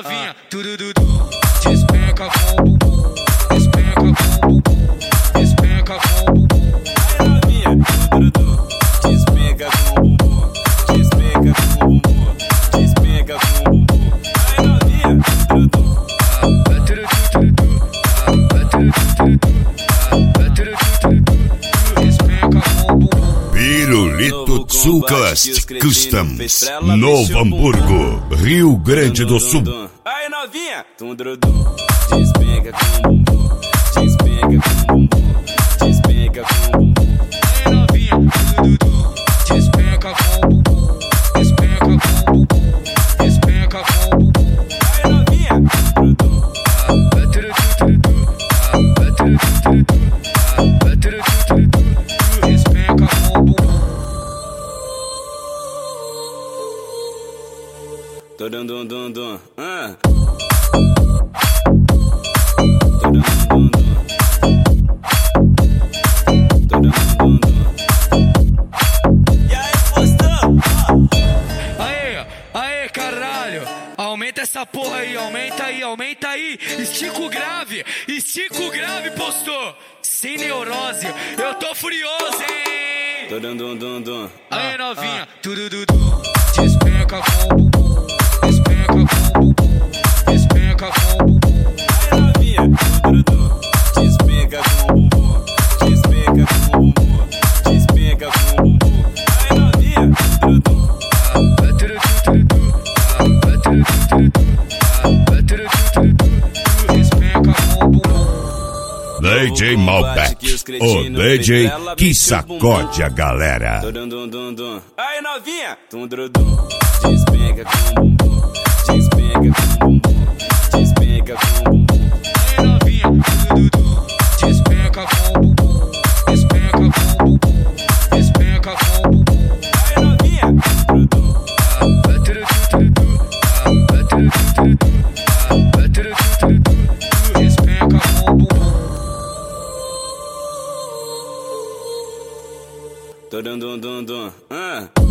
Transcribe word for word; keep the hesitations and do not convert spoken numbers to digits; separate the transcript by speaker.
Speaker 1: novinha, tudo dudu, despenca com o bumbum, despenca com o bumbum, despenca com o bumbum.
Speaker 2: Aí novinha, tudo dudu, despenca com o bumbum, despenca com o bumbum, despenca com o bumbum. Aí novinha, tudo dudu.
Speaker 3: Pirulito Sulcast Customs, Novo Hamburgo, Rio Grande do Sul.
Speaker 2: Aí novinha, tundrudum, despenca com o bumbum, despenca com o bumbum, despenca com o bumbum.
Speaker 1: Aí novinha, tundrudum, despenca com o bumbum, despenca com o bumbum, despenca com o bumbum.
Speaker 2: Aí novinha, tundrudum.
Speaker 1: Despenca com o bumbum.
Speaker 2: Tô dum dum dum, ah. Tô dum dum dum. Tô dum dum dum. E aí, postão?
Speaker 1: Aê, aê, caralho. Aumenta essa porra aí, aumenta aí, aumenta aí. Estica o grave, estica o grave, postou. Sem neurose, eu tô furioso, hein?
Speaker 2: Tô dum dum dum dum.
Speaker 1: Aê, novinha, tudo dudu, despenca com o bumbum, despenca com o bumbum, despenca com o bumbum.
Speaker 2: Aí novinha, tudo dudu, despenca com o bumbum, despenca com o bumbum, despenca com o bumbum. Aí novinha, tudo dudu.
Speaker 1: Despenca com o bumbum.
Speaker 3: D J Malbec, o D J que sacode a galera.
Speaker 2: Tô dum dum dum dum. Aí novinha, tundrudum, despenca com o bumbum, despenca com o bumbum, despenca com o bumbum.
Speaker 1: Aí novinha, tudo despenca com o bumbum, despenca com o bumbum, despenca com o bumbum.
Speaker 2: Aí novinha, tundrudum.
Speaker 1: Despenca com o bumbum.
Speaker 2: Tô dum dum dum dum, ah.